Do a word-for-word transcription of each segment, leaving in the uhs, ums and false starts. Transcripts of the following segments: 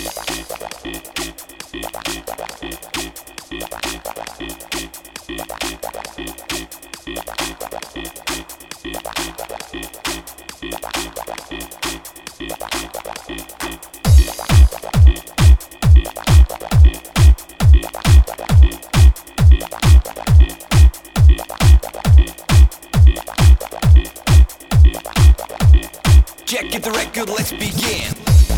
Jack, get the record, let's begin.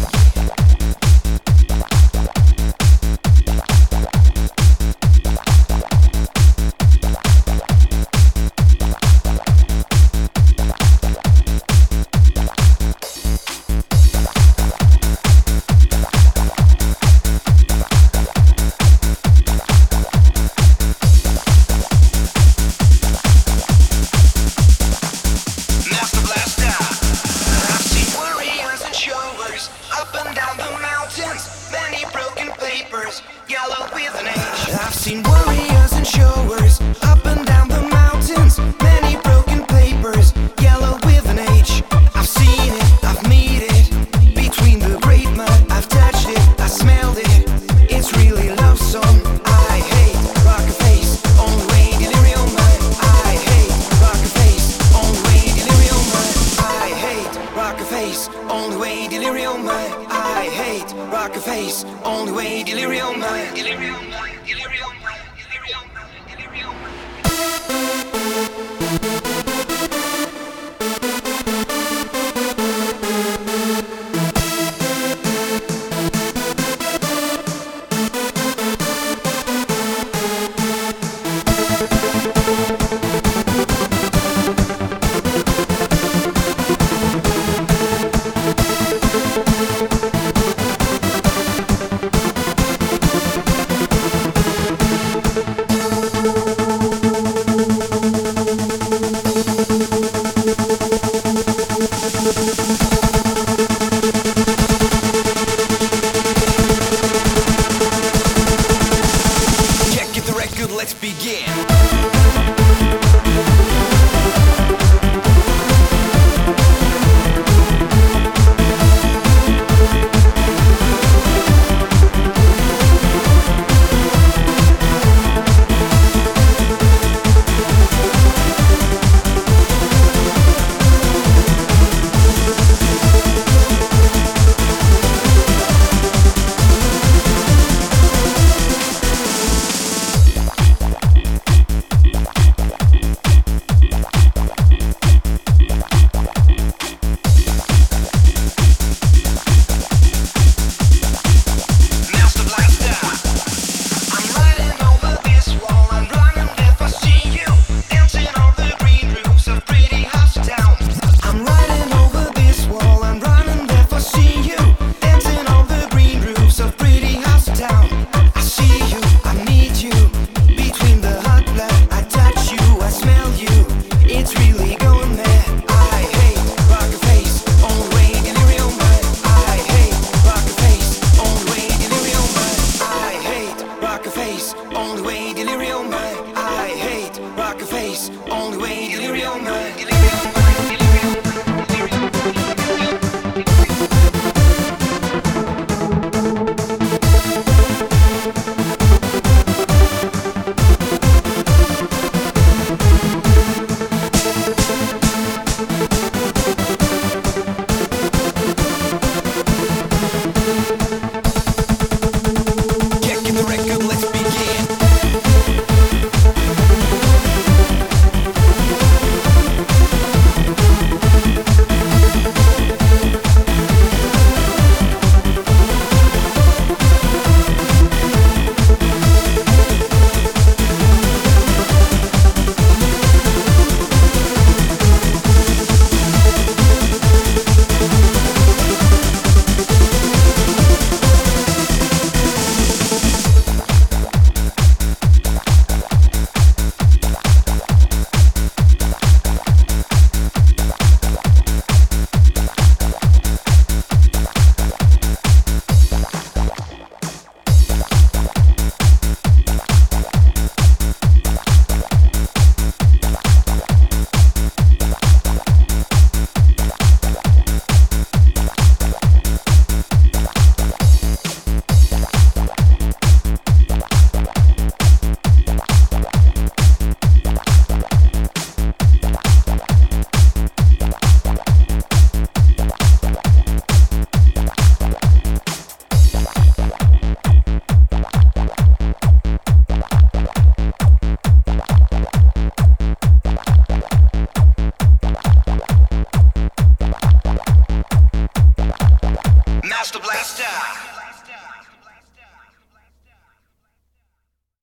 Up and down the mountains, many broken papers, yellow with an H. I've seen warriors and showers. Up and down the mountains, many broken papers, yellow with an H. I've seen it, I've made it, between the great mud. I've touched it, I smelled it, it's really love song. I hate rocker face, only way delirium mind. I hate rocker face, only way delirium mind. I hate rocker face, only way delirium mind. I hate rocker face, only way delirium mind. Delirium mind, delirium mind, delirium mind, delirium mind.